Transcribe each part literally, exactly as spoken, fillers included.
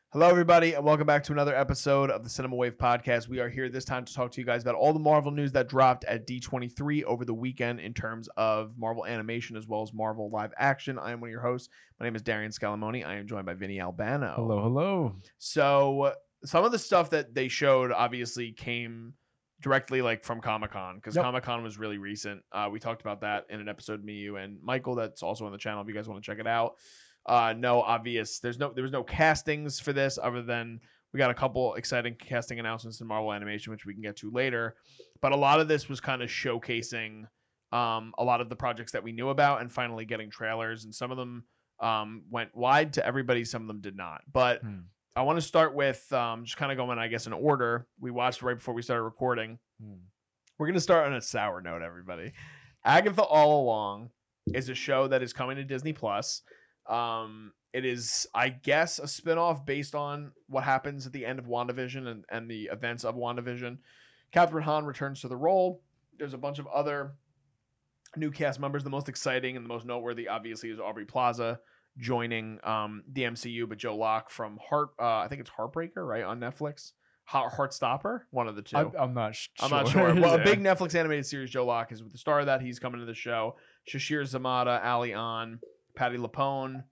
Hello, everybody, and welcome back to another episode of the Cinema Wave podcast. We are here this time to talk to you guys about all the Marvel news that dropped at D twenty-three over the weekend in terms of Marvel animation as well as Marvel live action. I am one of your hosts. My name is Darian Scalamoni. I am joined by Vinny Albano. Hello, hello. So some of the stuff that they showed obviously came directly like from Comic-Con because Yep. Comic-Con was really recent. Uh, we talked about that in an episode, me, you, and Michael. That's also on the channel if you guys want to check it out. Uh, no obvious. There's no there was no castings for this other than we got a couple exciting casting announcements in Marvel Animation, which we can get to later. But a lot of this was kind of showcasing um, a lot of the projects that we knew about and finally getting trailers. And some of them um, went wide to everybody. Some of them did not. But Hmm. I want to start with um, just kind of going, I guess, in order. We watched right before we started recording. Hmm. We're going to start on a sour note, everybody. Agatha All Along is a show that is coming to Disney Plus. Um, it is, I guess, a spinoff based on what happens at the end of WandaVision and, and the events of WandaVision. Catherine Hahn returns to the role. There's a bunch of other new cast members. The most exciting and the most noteworthy, obviously, is Aubrey Plaza joining um, the M C U, but Joe Locke from Heart, uh, I think it's Heartbreaker, right, on Netflix. Heart Heartstopper, one of the two. I, I'm not sh- I'm sure. not sure. Well, Yeah. a big Netflix animated series, Joe Locke is with the star of that. He's coming to the show. Shashir Zamata, Ali An, Patty Lapone.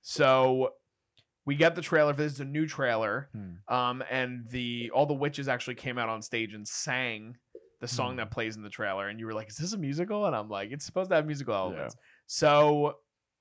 So we get the trailer for this. Is a new trailer. Hmm. Um, and the all the witches actually came out on stage and sang the song Hmm. that plays in the trailer. And you were like, is this a musical? And I'm like, it's supposed to have musical elements. Yeah. So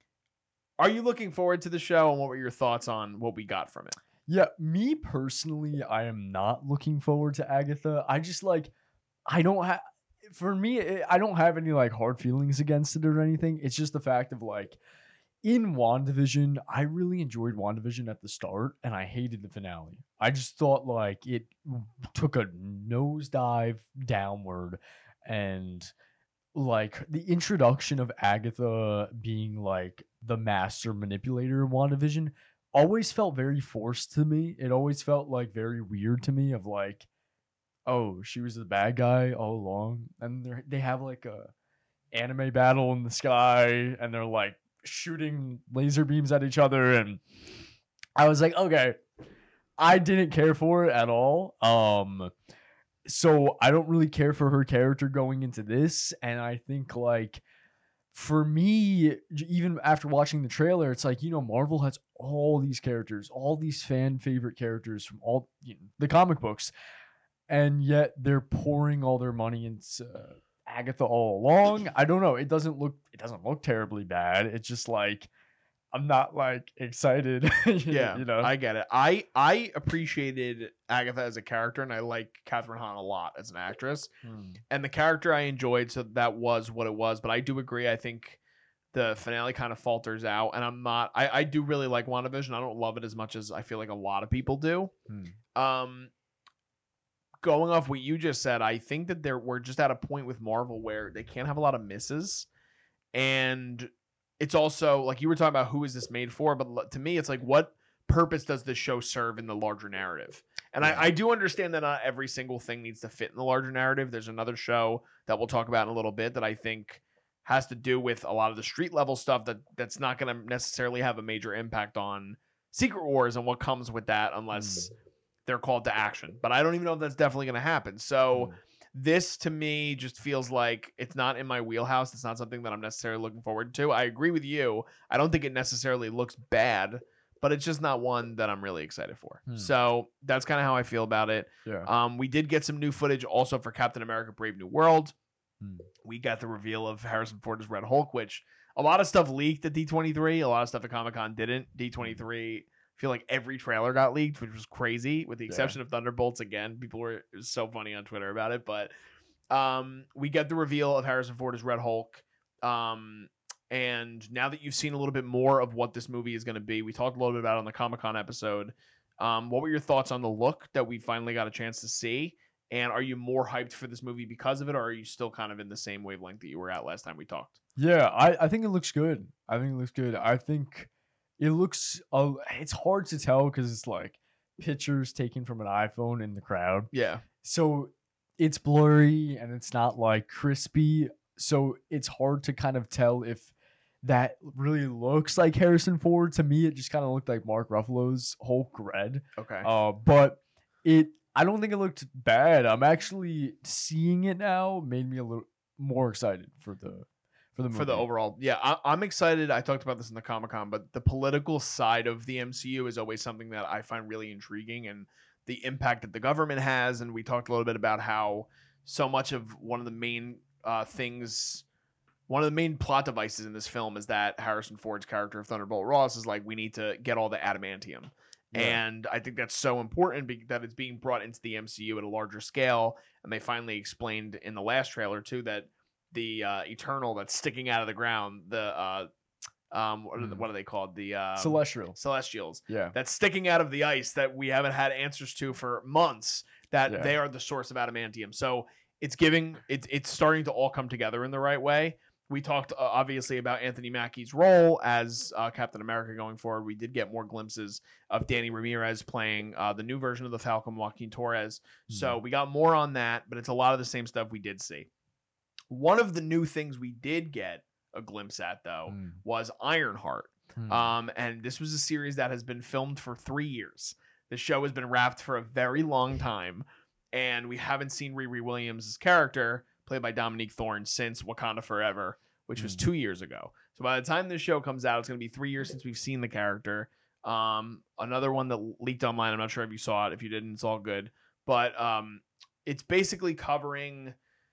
are you looking forward to the show? And what were your thoughts on what we got from it? Yeah, me personally, I am not looking forward to Agatha. I just like, I don't have, for me, it, I don't have any like hard feelings against it or anything. It's just the fact of like, in WandaVision, I really enjoyed WandaVision at the start and I hated the finale. I just thought like it took a nosedive downward and like the introduction of Agatha being like the master manipulator of WandaVision always felt very forced to me. It always felt like very weird to me of like, oh, she was the bad guy all along. And they they have like a anime battle in the sky and they're like shooting laser beams at each other. And I was like, okay, I didn't care for it at all. Um, so I don't really care for her character going into this. And I think like for me, j- even after watching the trailer, it's like, you know, Marvel has all these characters, all these fan favorite characters from all you know, the comic books, and yet they're pouring all their money into uh, Agatha all along. I don't know. It doesn't look it doesn't look terribly bad. It's just like I'm not like excited. Yeah, you know. I get it. I I appreciated Agatha as a character, and I like Catherine Hahn a lot as an actress. Hmm. And the character I enjoyed, so that was what it was. But I do agree. I think the finale kind of falters out, and I'm not. I I do really like WandaVision. I don't love it as much as I feel like a lot of people do. Hmm. Um, going off what you just said, I think that there we're just at a point with Marvel where they can't have a lot of misses, and it's also like you were talking about who is this made for, but l- to me, it's like what purpose does this show serve in the larger narrative? And Yeah. I, I do understand that not every single thing needs to fit in the larger narrative. There's another show that we'll talk about in a little bit that I think has to do with a lot of the street level stuff that that's not going to necessarily have a major impact on Secret Wars and what comes with that unless they're called to action. But I don't even know if that's definitely going to happen. So Hmm. this to me just feels like it's not in my wheelhouse. It's not something that I'm necessarily looking forward to. I agree with you. I don't think it necessarily looks bad, but it's just not one that I'm really excited for. Hmm. So that's kind of how I feel about it. Yeah. Um, we did get some new footage also for Captain America Brave New World. Hmm. We got the reveal of Harrison Ford as Red Hulk, which a lot of stuff leaked at D twenty-three. A lot of stuff at Comic-Con didn't. D twenty-three, I feel like every trailer got leaked, which was crazy, with the Yeah. exception of Thunderbolts. Again, people were, it was so funny on Twitter about it. But um, we get the reveal of Harrison Ford as Red Hulk. Um, and now that you've seen a little bit more of what this movie is going to be, we talked a little bit about it on the Comic-Con episode. Um, what were your thoughts on the look that we finally got a chance to see? And are you more hyped for this movie because of it, or are you still kind of in the same wavelength that you were at last time we talked? Yeah, I, I think it looks good. I think it looks good. I think it looks. Uh, it's hard to tell because it's like pictures taken from an iPhone in the crowd, Yeah. so it's blurry and it's not like crispy. So it's hard to kind of tell if that really looks like Harrison Ford. To me, it just kind of looked like Mark Ruffalo's Hulk Red. Okay. Uh, but it, I don't think it looked bad. I'm actually seeing it now, made me a little more excited for the for the movie. For the overall, yeah, I, I'm excited. I talked about this in the Comic Con, but the political side of the M C U is always something that I find really intriguing, and the impact that the government has. And we talked a little bit about how so much of one of the main uh, things, one of the main plot devices in this film is that Harrison Ford's character of Thunderbolt Ross is like, we need to get all the adamantium. Yeah. And I think that's so important be- that it's being brought into the M C U at a larger scale. And they finally explained in the last trailer too that the uh, Eternal that's sticking out of the ground, the uh, um, what are, the, Mm. what are they called? The um, Celestial. Celestials. Yeah. That's sticking out of the ice that we haven't had answers to for months. That Yeah. they are the source of adamantium. So it's giving it's it's starting to all come together in the right way. We talked uh, obviously about Anthony Mackie's role as uh, Captain America going forward. We did get more glimpses of Danny Ramirez playing uh, the new version of the Falcon, Joaquin Torres. Mm. So we got more on that, but it's a lot of the same stuff we did see. One of the new things we did get a glimpse at, though, Mm. was Ironheart. Mm. Um, and this was a series that has been filmed for three years. The show has been wrapped for a very long time, and we haven't seen Riri Williams' character, played by Dominique Thorne, since Wakanda Forever, which was Mm. two years ago. So by the time this show comes out, it's going to be three years since we've seen the character. Um, another one that leaked online, I'm not sure if you saw it. If you didn't, it's all good. But um, it's basically covering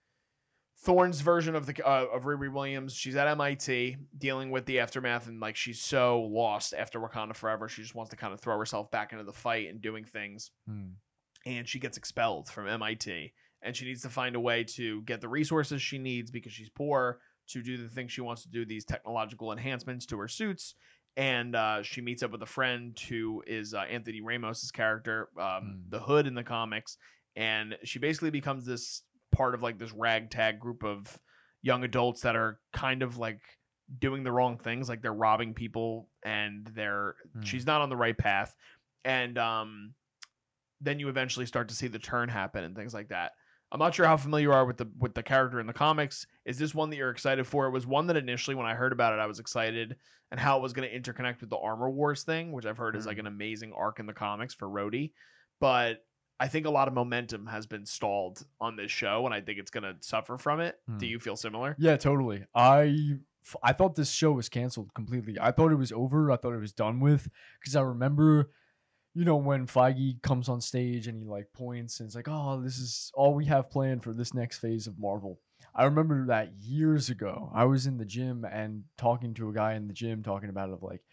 Thorne's version of the uh, of Riri Williams. She's at M I T dealing with the aftermath, and like she's so lost after Wakanda Forever, she just wants to kind of throw herself back into the fight and doing things. Mm. And she gets expelled from M I T, and she needs to find a way to get the resources she needs because she's poor to do the things she wants to do, these technological enhancements to her suits. And uh, she meets up with a friend who is uh, Anthony Ramos's character, um, Mm. the Hood in the comics, and she basically becomes this part of like this ragtag group of young adults that are kind of like doing the wrong things, like they're robbing people, and they're Mm. she's not on the right path. And um, then you eventually start to see the turn happen and things like that. I'm not sure how familiar you are with the with the character in the comics. Is this one that you're excited for? It was one that initially, when I heard about it, I was excited, and how it was going to interconnect with the Armor Wars thing, which I've heard is like an amazing arc in the comics for Rhodey. But I think a lot of momentum has been stalled on this show, and I think it's going to suffer from it. Hmm. Do you feel similar? Yeah, totally. I f- I thought this show was canceled completely. I thought it was over. I thought it was done with, because I remember, you know, when Feige comes on stage and he like points and it's like, oh, this is all we have planned for this next phase of Marvel. I remember that years ago. I was in the gym and talking to a guy in the gym talking about it, of like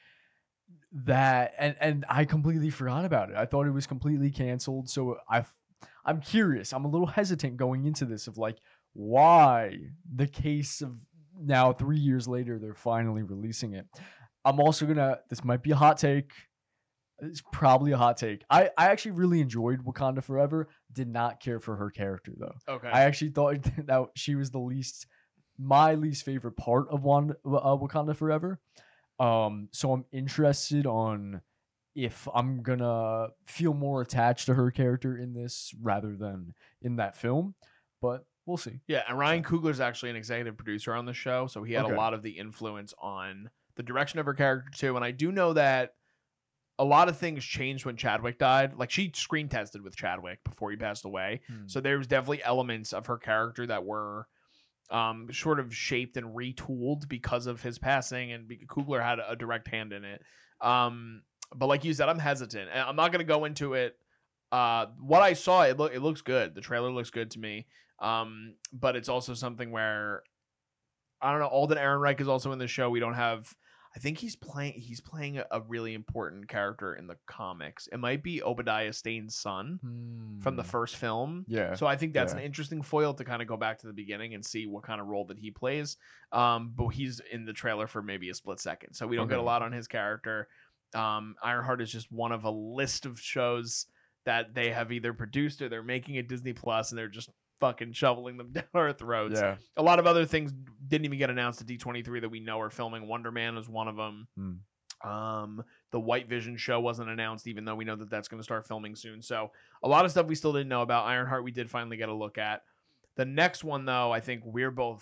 that, and and I completely forgot about it. I thought it was completely canceled. So I, I'm curious. I'm a little hesitant going into this of like why the case of now three years later they're finally releasing it. I'm also gonna. This might be a hot take. It's probably a hot take. I, I actually really enjoyed Wakanda Forever. Did not care for her character though. Okay. I actually thought that she was the least, my least favorite part of one uh, Wakanda Forever. Um, so I'm interested on if I'm gonna feel more attached to her character in this rather than in that film. But we'll see. Yeah, and Ryan Coogler's actually an executive producer on the show, so he had Okay. a lot of the influence on the direction of her character too. And I do know that a lot of things changed when Chadwick died. Like, she screen tested with Chadwick before he passed away. Hmm. So there was definitely elements of her character that were um, sort of shaped and retooled because of his passing, and be- Coogler had a direct hand in it. Um, but like you said, I'm hesitant. And I'm not going to go into it. Uh, what I saw, it, lo- it looks good. The trailer looks good to me. Um, but it's also something where, I don't know, Alden Ehrenreich is also in the show. We don't have... I think he's playing. He's playing a, a really important character in the comics. It might be Obadiah Stane's son from the Hmm. first film. Yeah. So I think that's Yeah. an interesting foil to kind of go back to the beginning and see what kind of role that he plays. Um, but he's in the trailer for maybe a split second, so we don't get a Okay. lot on his character. Um, Ironheart is just one of a list of shows that they have either produced or they're making at Disney Plus, and they're just fucking shoveling them down our throats. Yeah. A lot of other things didn't even get announced at D twenty-three that we know are filming. Wonder Man is one of them. Hmm. Um, the White Vision show wasn't announced, even though we know that that's going to start filming soon. So a lot of stuff we still didn't know about. Ironheart we did finally get a look at. The next one, though, I think we're both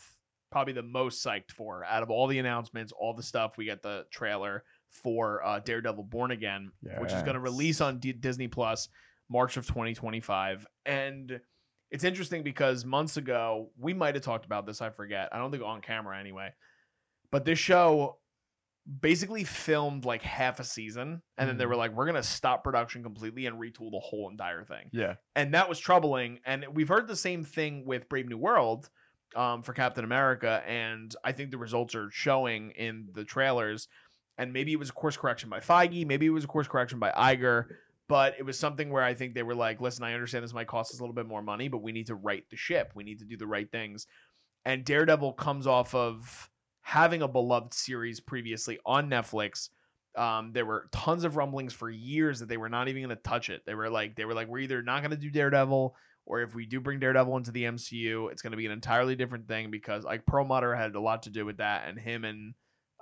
probably the most psyched for out of all the announcements, all the stuff. We got the trailer for uh, Daredevil Born Again, yes. which is going to release on D- Disney Plus March of twenty twenty-five. And it's interesting because months ago, we might have talked about this. I forget. I don't think on camera anyway. But this show basically filmed like half a season. And then they were like, we're going to stop production completely and retool the whole entire thing. Yeah. And that was troubling. And we've heard the same thing with Brave New World um, for Captain America. And I think the results are showing in the trailers. And maybe it was a course correction by Feige. Maybe it was a course correction by Iger. But it was something where I think they were like, listen, I understand this might cost us a little bit more money, but we need to right the ship. We need to do the right things. And Daredevil comes off of having a beloved series previously on Netflix. Um, there were tons of rumblings for years that they were not even going to touch it. They were like, they were like, we're either not going to do Daredevil, or if we do bring Daredevil into the M C U, it's going to be an entirely different thing, because like Perlmutter had a lot to do with that, and him and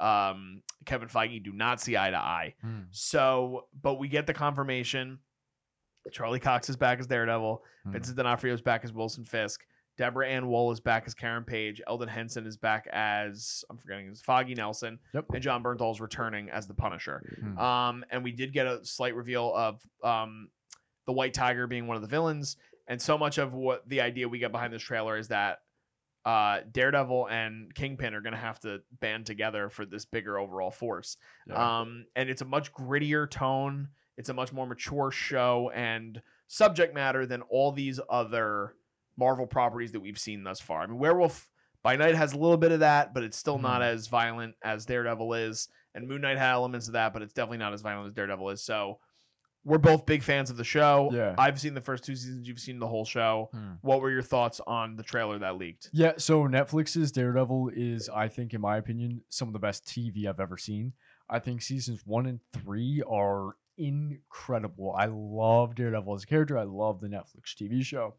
um, Kevin Feige do not see eye to eye. Hmm. So, but we get the confirmation. Charlie Cox is back as Daredevil. Hmm. Vincent D'Onofrio is back as Wilson Fisk. Deborah Ann Woll is back as Karen Page. Eldon Henson is back as, I'm forgetting, his Foggy Nelson. Yep. And John Bernthal is returning as the Punisher. Hmm. Um, and we did get a slight reveal of um, the White Tiger being one of the villains. And so much of what the idea we get behind this trailer is that uh, Daredevil and Kingpin are going to have to band together for this bigger overall force. Yeah. Um, and it's a much grittier tone. It's a much more mature show and subject matter than all these other Marvel properties that we've seen thus far. I mean, Werewolf by Night has a little bit of that, but it's still mm. not as violent as Daredevil is. And Moon Knight had elements of that, but it's definitely not as violent as Daredevil is. So we're both big fans of the show. Yeah. I've seen the first two seasons. You've seen the whole show. Hmm. What were your thoughts on the trailer that leaked? Yeah, so Netflix's Daredevil is, I think, in my opinion, some of the best T V I've ever seen. I think seasons one and three are incredible. I love Daredevil as a character. I love the Netflix T V show.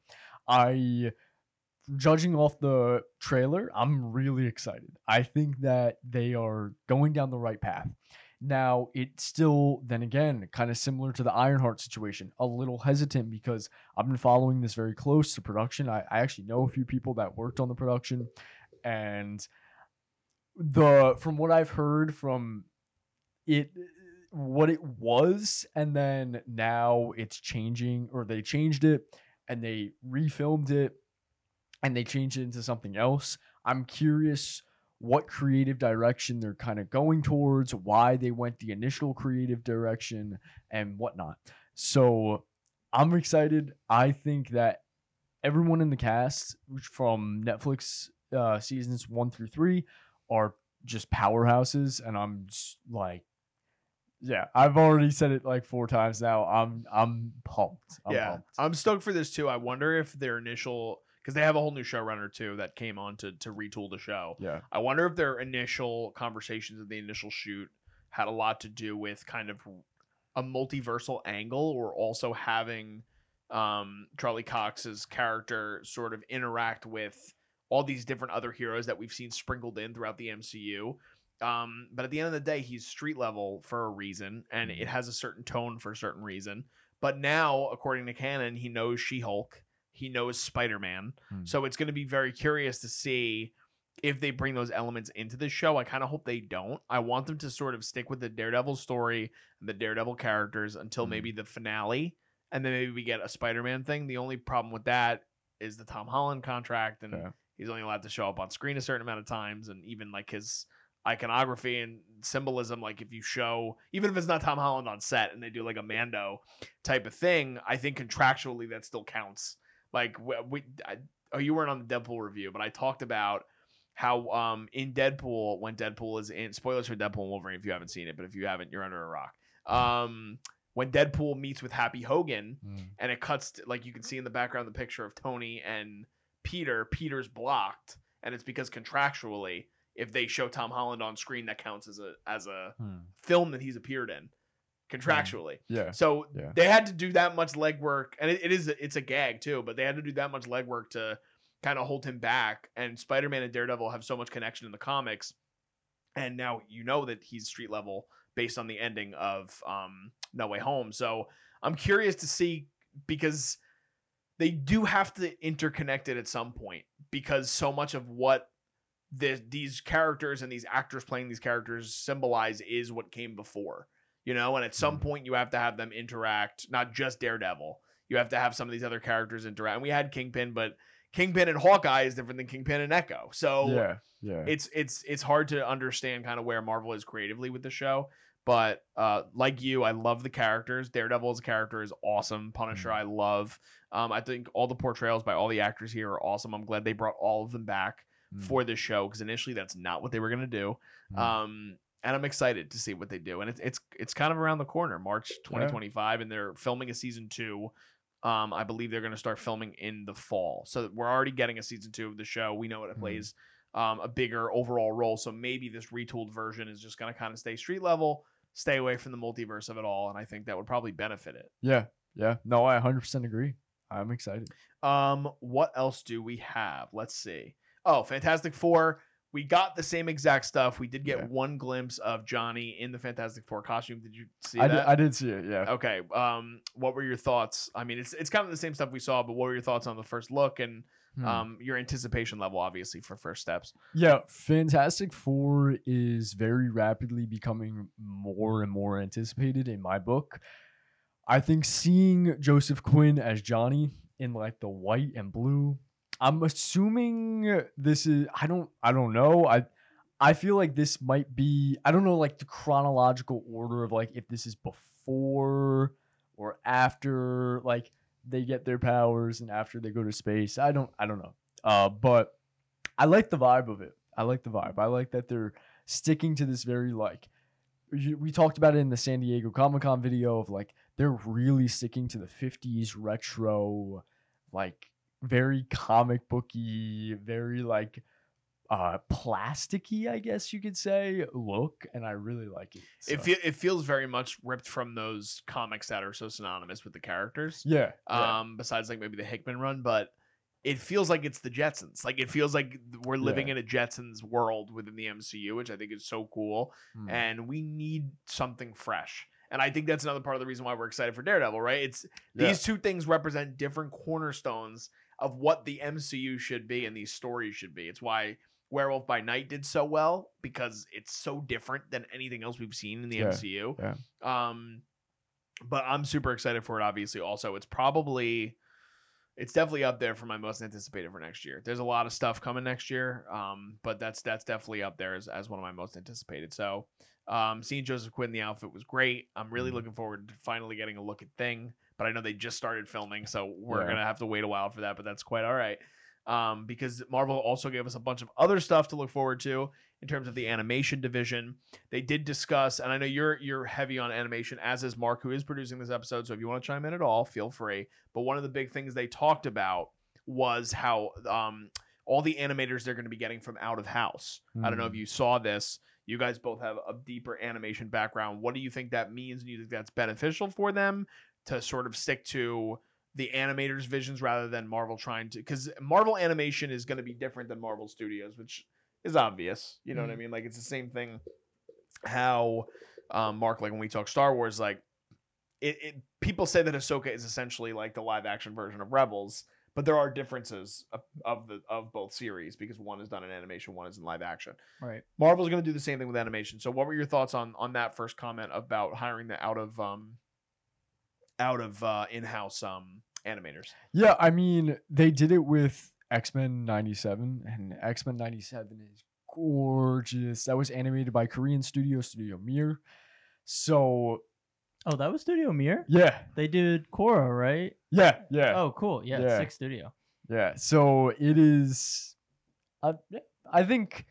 I, judging off the trailer, I'm really excited. I think that they are going down the right path. Now, it's still, then again, kind of similar to the Ironheart situation, a little hesitant because I've been following this very close to production. I, I actually know a few people that worked on the production, and the from what I've heard from it, what it was, and then now it's changing, or they changed it, and they refilmed it, and they changed it into something else. I'm curious what creative direction they're kind of going towards, why they went the initial creative direction, and whatnot. So I'm excited. I think that everyone in the cast from Netflix uh, seasons one through three are just powerhouses, and I'm just like, yeah, I've already said it like four times now. I'm I'm pumped. I'm yeah, pumped. I'm stoked for this too. I wonder if their initial, because they have a whole new showrunner too that came on to to retool the show. Yeah, I wonder if their initial conversations of the initial shoot had a lot to do with kind of a multiversal angle, or also having um, Charlie Cox's character sort of interact with all these different other heroes that we've seen sprinkled in throughout the M C U. Um, but at the end of the day, he's street level for a reason, and it has a certain tone for a certain reason. But now, according to canon, he knows She-Hulk. He knows Spider-Man. Hmm. So it's going to be very curious to see if they bring those elements into the show. I kind of hope they don't. I want them to sort of stick with the Daredevil story and the Daredevil characters until hmm. maybe the finale, and then maybe we get a Spider-Man thing. The only problem with that is the Tom Holland contract, and yeah. he's only allowed to show up on screen a certain amount of times, and even like his iconography and symbolism, like if you show, even if it's not Tom Holland on set and they do like a Mando type of thing, I think contractually that still counts. Like we, we I, oh, you weren't on the Deadpool review, but I talked about how um in Deadpool, when Deadpool is in, spoilers for Deadpool and Wolverine if you haven't seen it, but if you haven't, you're under a rock. Um, when Deadpool meets with Happy Hogan mm. and it cuts to, like you can see in the background the picture of Tony and Peter, Peter's blocked, and it's because contractually, if they show Tom Holland on screen, that counts as a as a hmm. film that he's appeared in contractually. Yeah. So yeah. they had to do that much legwork, and it, it is it's a gag too, but they had to do that much legwork to kind of hold him back. And Spider-Man and Daredevil have so much connection in the comics, and now you know that he's street level based on the ending of um, No Way Home. So I'm curious to see, because they do have to interconnect it at some point, because so much of what the, these characters and these actors playing these characters symbolize is what came before, you know, and at some Mhm. point you have to have them interact, not just Daredevil. You have to have some of these other characters interact. And we had Kingpin, but Kingpin and Hawkeye is different than Kingpin and Echo. So Yeah, yeah. it's it's it's hard to understand kind of where Marvel is creatively with the show. But uh, like you, I love the characters. Daredevil as a character is awesome. Punisher, Mm. I love. Um, I think all the portrayals by all the actors here are awesome. I'm glad they brought all of them back Mm. for this show because initially that's not what they were gonna do. Mm. Um, and I'm excited to see what they do. And it's it's it's kind of around the corner, March twenty twenty-five, and they're filming a season two. Um, I believe they're going to start filming in the fall, so we're already getting a season two of the show. We know it Mm. plays um, a bigger overall role, so maybe this retooled version is just going to kind of stay street level, stay away from the multiverse of it all, and I think that would probably benefit it. Yeah, yeah. No, I one hundred percent agree. I'm excited. Um, what else do we have? Let's see. Oh, Fantastic Four. We got the same exact stuff. We did get Yeah. one glimpse of Johnny in the Fantastic Four costume. Did you see I that? did, I did see it. Yeah. Okay. Um, what were your thoughts? I mean, it's it's kind of the same stuff we saw, but what were your thoughts on the first look and Hmm. um your anticipation level, obviously, for first steps? Yeah, Fantastic Four is very rapidly becoming more and more anticipated in my book. I think seeing Joseph Quinn as Johnny in like the white and blue, I'm assuming this is I don't I don't know. I I feel like this might be I don't know like the chronological order of like if this is before or after like they get their powers and after they go to space. I don't I don't know. Uh but I like the vibe of it. I like the vibe. I like that they're sticking to this very like you- we talked about it in the San Diego Comic-Con video of like they're really sticking to the fifties retro, like very comic booky, very like uh plasticky, I guess you could say, look, and I really like it. It So, fe- it feels very much ripped from those comics that are so synonymous with the characters. yeah, yeah, Um, besides like maybe the Hickman run, but it feels like it's the Jetsons. Like it feels like we're living Yeah. in a Jetsons world within the M C U, which I think is so cool. mm, And we need something fresh. And I think that's another part of the reason why we're excited for Daredevil, right? It's yeah, these two things represent different cornerstones of what the M C U should be and these stories should be. It's why Werewolf by Night did so well because it's so different than anything else we've seen in the Yeah, M C U. yeah. Um, but I'm super excited for it. Obviously, also it's probably it's definitely up there for my most anticipated for next year. There's a lot of stuff coming next year, um, but that's that's definitely up there as, as one of my most anticipated. So, um, seeing Joseph Quinn in the outfit was great. I'm really Mhm. looking forward to finally getting a look at Thing, but I know they just started filming, so we're Yeah. gonna have to wait a while for that. But that's quite all right, um, because Marvel also gave us a bunch of other stuff to look forward to in terms of the animation division. They did discuss, and I know you're you're heavy on animation, as is Mark, who is producing this episode. So if you want to chime in at all, feel free. But one of the big things they talked about was how um, all the animators they're going to be getting from out of house. I don't know if Mm. you saw this. You guys both have a deeper animation background. What do you think that means? Do you think that's beneficial for them to sort of stick to the animators' visions rather than Marvel trying to? Because Marvel animation is going to be different than Marvel Studios, which is obvious. You know what I mean? Like it's the same thing. How um, Mark, like when we talk Star Wars, like it, it people say that Ahsoka is essentially like the live action version of Rebels, but there are differences of, of the of both series because one is done in animation, one is in live action. Right. Marvel's going to do the same thing with animation. So, what were your thoughts on on that first comment about hiring the out of um out of uh, in house um animators? Yeah, I mean, they did it with X-Men ninety-seven, and X-Men ninety-seven is gorgeous. That was animated by Korean studio, Studio Mir. So, Oh, that was Studio Mir? yeah, They did Korra, right? yeah, yeah, Oh, cool. Yeah, Yeah. Six Studio. yeah. So it is. Uh, yeah, I think.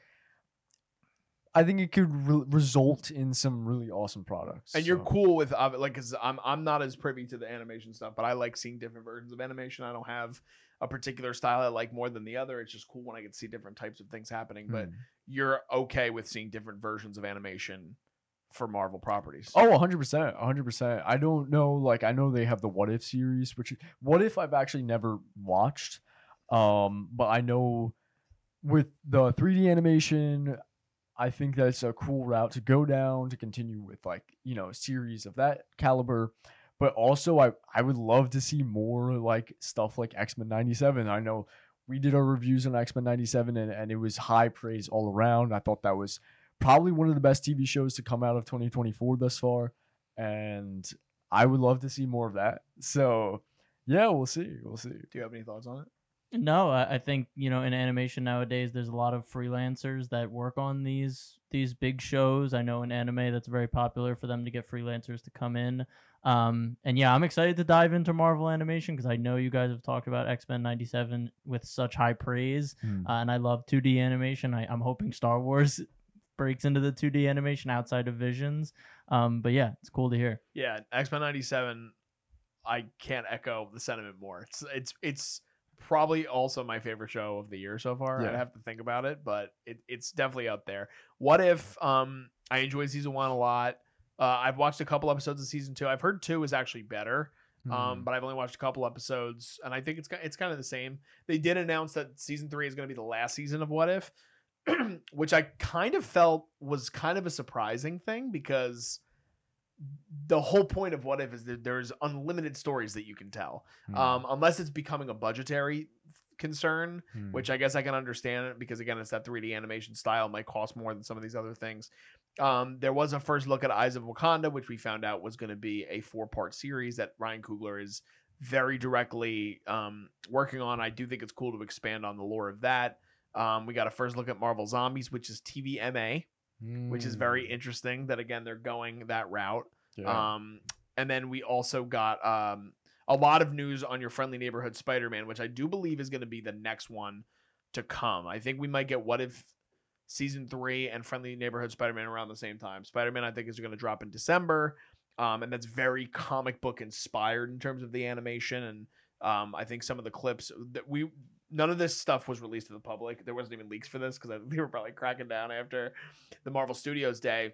I think it could re- result in some really awesome products. And you're so- cool with uh, like because I'm I'm not as privy to the animation stuff, but I like seeing different versions of animation. I don't have a particular style I like more than the other. It's just cool when I get to see different types of things happening. But Mm. you're okay with seeing different versions of animation for Marvel properties. Oh, one hundred percent. one hundred percent. I don't know. Like, I know they have the What If series, which What If I've actually never watched. Um, but I know with the three D animation, I think that's a cool route to go down to continue with, like, you know, a series of that caliber. But also, I, I would love to see more like stuff like X-Men ninety-seven. I know we did our reviews on X-Men ninety-seven, and, and it was high praise all around. I thought that was probably one of the best T V shows to come out of twenty twenty-four thus far, and I would love to see more of that. So, yeah, we'll see. We'll see. Do you have any thoughts on it? No, I, I think you know in animation nowadays there's a lot of freelancers that work on these these big shows. I know in anime that's very popular for them to get freelancers to come in. Um, and yeah, I'm excited to dive into Marvel animation because I know you guys have talked about X-Men ninety-seven with such high praise, Hmm. uh, and I love two D animation. I, I'm hoping Star Wars breaks into the two D animation outside of Visions. Um, but yeah, it's cool to hear. Yeah, X-Men ninety-seven. I can't echo the sentiment more. It's it's it's probably also my favorite show of the year so far. Yeah. I'd have to think about it, but it, it's definitely up there. What if um I enjoyed season one a lot. Uh, I've watched a couple episodes of season two. I've heard two is actually better, um, Hmm. but I've only watched a couple episodes, and I think it's ki- it's kind of the same. They did announce that season three is going to be the last season of What If, which I kind of felt was kind of a surprising thing because the whole point of What If is that there's unlimited stories that you can tell, Hmm. um, unless it's becoming a budgetary concern, Hmm. which I guess I can understand it because again, it's that three D animation style, might cost more than some of these other things. Um, there was a first look at Eyes of Wakanda, which we found out was going to be a four part series that Ryan Coogler is very directly um, working on. I do think it's cool to expand on the lore of that. Um, we got a first look at Marvel Zombies, which is T V M A, which is very Hmm. interesting that again they're going that route. Yeah. Um, and then we also got um, a lot of news on Your Friendly Neighborhood Spider-Man, which I do believe is going to be the next one to come. I think we might get What If season three and Friendly Neighborhood Spider-Man around the same time. Spider-Man, I think, is going to drop in December, um, and that's very comic book inspired in terms of the animation. And um, I think some of the clips that we none of this stuff was released to the public. There wasn't even leaks for this because they were probably cracking down after the Marvel Studios day.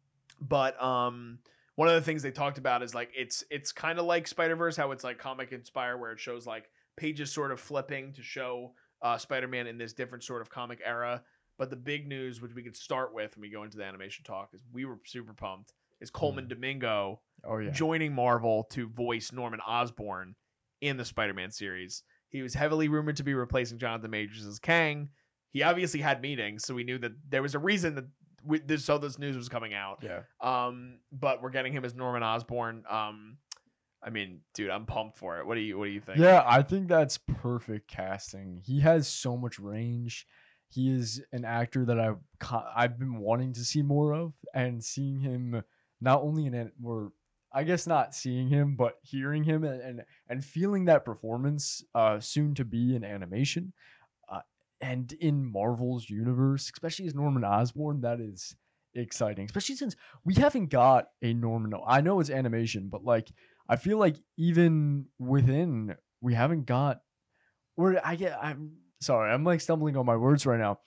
But um, one of the things they talked about is like it's it's kind of like Spider-Verse, how it's like comic inspired, where it shows like pages sort of flipping to show uh, Spider-Man in this different sort of comic era. But the big news, which we could start with when we go into the animation talk, is we were super pumped, is Coleman Domingo Oh yeah. joining Marvel to voice Norman Osborn in the Spider-Man series. He was heavily rumored to be replacing Jonathan Majors as Kang. He obviously had meetings, so we knew that there was a reason that we, this, so this news was coming out. Yeah. Um, but we're getting him as Norman Osborn. Um, I mean, dude, I'm pumped for it. What do you What do you think? Yeah, I think that's perfect casting. He has so much range. He is an actor that I've co- I've been wanting to see more of, and seeing him not only in it, or I guess not seeing him, but hearing him and and, and feeling that performance, uh, soon to be in animation, uh, and in Marvel's universe, especially as Norman Osborn. That is exciting, especially since we haven't got a Norman. I know it's animation, but like I feel like even within we haven't got. Or I get I'm sorry, I'm like stumbling on my words right now.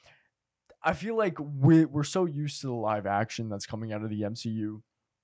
I feel like we we're so used to the live action that's coming out of the M C U,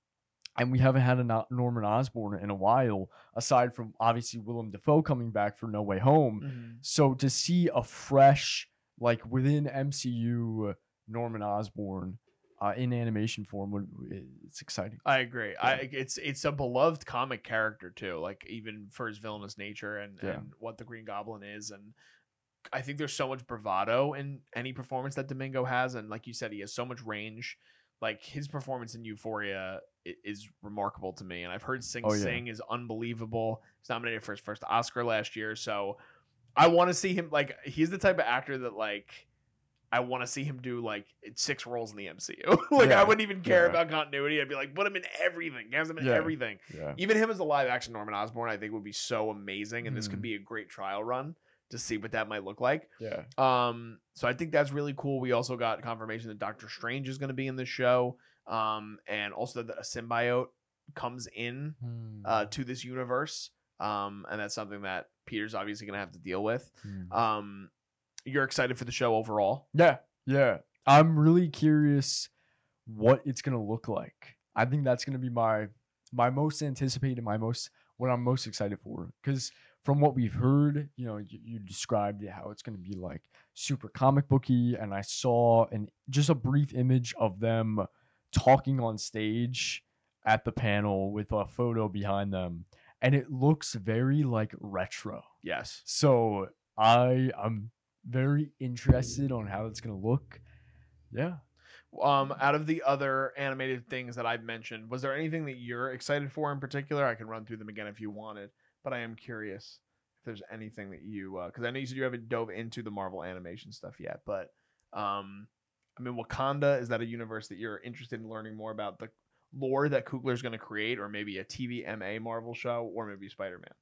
and we haven't had a No- Norman Osborn in a while, aside from obviously Willem Dafoe coming back for No Way Home. Mhm. So to see a fresh, like within M C U Norman Osborn uh, in animation form, would it's exciting. I agree. I it's it's a beloved comic character too, like even for his villainous nature and, Yeah. and what the Green Goblin is. And I think there's so much bravado in any performance that Domingo has, and like you said, he has so much range. Like his performance in Euphoria i- is remarkable to me, and I've heard Sing Oh, yeah. Sing is unbelievable. He's nominated for his first Oscar last year, so I want to see him. Like he's the type of actor that like I want to see him do like six roles in the M C U. like Yeah, I wouldn't even care yeah. about continuity. I'd be like, put him in everything. Cast him in Yeah. everything. Yeah. Even him as a live action Norman Osborn, I think would be so amazing, and this could Mhm. be a great trial run to see what that might look like. Yeah. Um, so I think that's really cool. We also got confirmation that Doctor Strange is going to be in the show, um, and also that a symbiote comes in Hmm. uh, to this universe, um, and that's something that Peter's obviously going to have to deal with. Hmm. Um, you're excited for the show overall? Yeah, yeah. I'm really curious what it's gonna look like. I think that's gonna be my my most anticipated, my most what I'm most excited for. Because from what we've heard, you know, you, you described it, how it's gonna be like super comic booky, and I saw an just a brief image of them talking on stage at the panel with a photo behind them, and it looks very like retro. Yes. So I I'm very interested on how it's gonna look. Yeah. Um, out of the other animated things that I've mentioned, was there anything that you're excited for in particular? I can run through them again if you wanted, but I am curious if there's anything that you, because I know you said you haven't dove into the Marvel animation stuff yet, but um, I mean, Wakanda, is that a universe that you're interested in learning more about the lore that Coogler's going to create, or maybe a T V M A Marvel show, or maybe Spider-Man?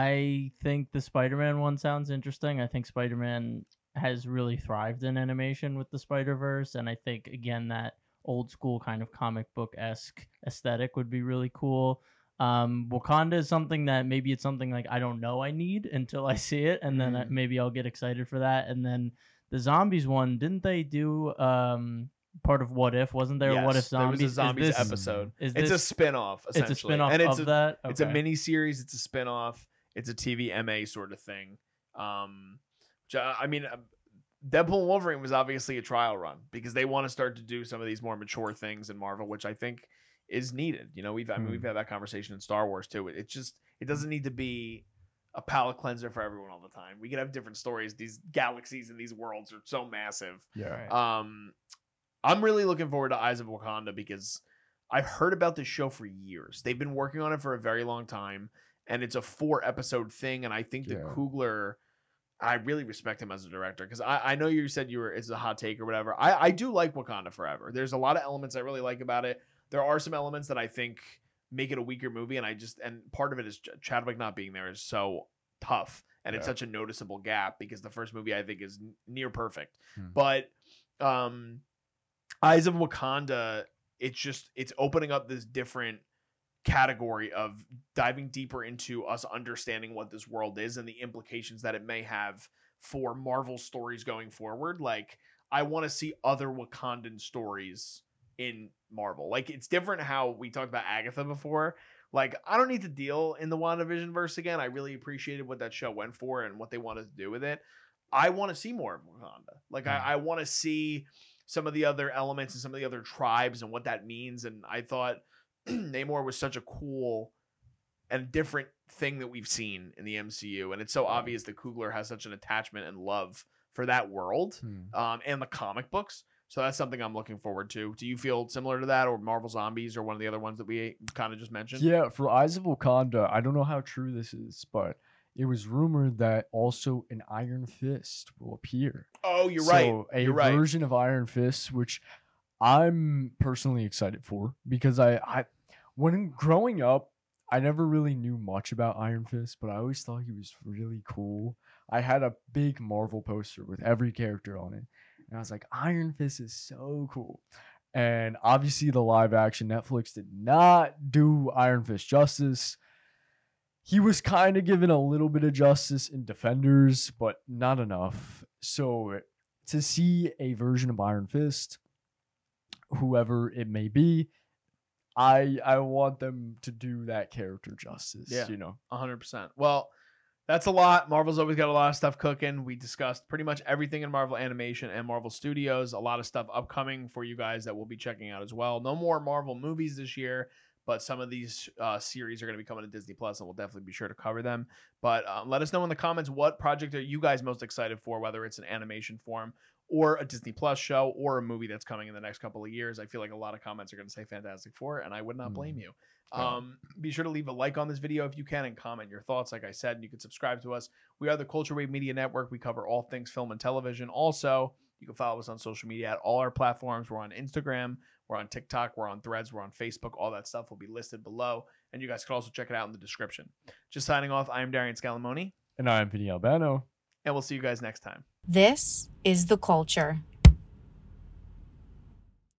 I think the Spider-Man one sounds interesting. I think Spider-Man has really thrived in animation with the Spider-Verse, and I think again that old school kind of comic book esque aesthetic would be really cool. Um, Wakanda is something that maybe it's something like I don't know I need until I see it, and then Mm. maybe I'll get excited for that. And then the zombies one, didn't they do um part of What If? Wasn't there a What If Yes, there was Zombies? a zombies is this, episode. Is It's a this spin-off, essentially. it's a spin-off and it's of a, that? It's a Okay. mini series. It's a spin-off. It's a T V M A sort of thing. Um, which, uh, I mean, uh, Deadpool and Wolverine was obviously a trial run because they want to start to do some of these more mature things in Marvel, which I think is needed. You know, we've I mean Hmm. we've had that conversation in Star Wars too. It, it just it doesn't need to be a palate cleanser for everyone all the time. We can have different stories. These galaxies and these worlds are so massive. Yeah. Right. Um, I'm really looking forward to Eyes of Wakanda because I've heard about this show for years. They've been working on it for a very long time, and it's a four episode thing. And I think that Yeah. Coogler, I really respect him as a director because I, I know you said you were it's a hot take or whatever. I, I do like Wakanda Forever. There's a lot of elements I really like about it. There are some elements that I think make it a weaker movie, and I just and part of it is Ch- Chadwick not being there is so tough, and it's Yeah. such a noticeable gap because the first movie I think is n- near perfect, Hmm. but um, Eyes of Wakanda, it's just it's opening up this different category of diving deeper into us understanding what this world is and the implications that it may have for Marvel stories going forward. Like, I want to see other Wakandan stories in Marvel. Like, it's different how we talked about Agatha before. Like, I don't need to deal in the WandaVision verse again. I really appreciated what that show went for and what they wanted to do with it. I want to see more of Wakanda. Like, I, I want to see some of the other elements and some of the other tribes and what that means. And I thought Namor was such a cool and different thing that we've seen in the M C U, and it's so obvious that Coogler has such an attachment and love for that world Hmm. um, and the comic books. So that's something I'm looking forward to. Do you feel similar to that, or Marvel Zombies, or one of the other ones that we kind of just mentioned? Yeah, for Eyes of Wakanda, I don't know how true this is, but it was rumored that also an Iron Fist will appear. Oh, you're right. So a You're right. version of Iron Fist, which I'm personally excited for because I, I when growing up, I never really knew much about Iron Fist, but I always thought he was really cool. I had a big Marvel poster with every character on it, and I was like, Iron Fist is so cool. And obviously, the live action Netflix did not do Iron Fist justice. He was kind of given a little bit of justice in Defenders, but not enough. So to see a version of Iron Fist, whoever it may be, I I want them to do that character justice. Yeah. You know. one hundred percent. Well, that's a lot. Marvel's always got a lot of stuff cooking. We discussed pretty much everything in Marvel Animation and Marvel Studios. A lot of stuff upcoming for you guys that we'll be checking out as well. No more Marvel movies this year, but some of these uh, series are going to be coming to Disney Plus, and we'll definitely be sure to cover them. But uh, let us know in the comments what project are you guys most excited for, whether it's an animation form or a Disney Plus show or a movie that's coming in the next couple of years. I feel like a lot of comments are going to say Fantastic Four, and I would not blame Mm. you. Yeah. Um, be sure to leave a like on this video if you can and comment your thoughts. Like I said, and you can subscribe to us. We are the Culture Wave Media Network. We cover all things film and television. Also, you can follow us on social media at all our platforms. We're on Instagram, we're on TikTok, we're on Threads, we're on Facebook. All that stuff will be listed below, and you guys can also check it out in the description. Just signing off, I am Darian Scalamoni, And I'm Vinny Albano. and we'll see you guys next time. This is The Culture.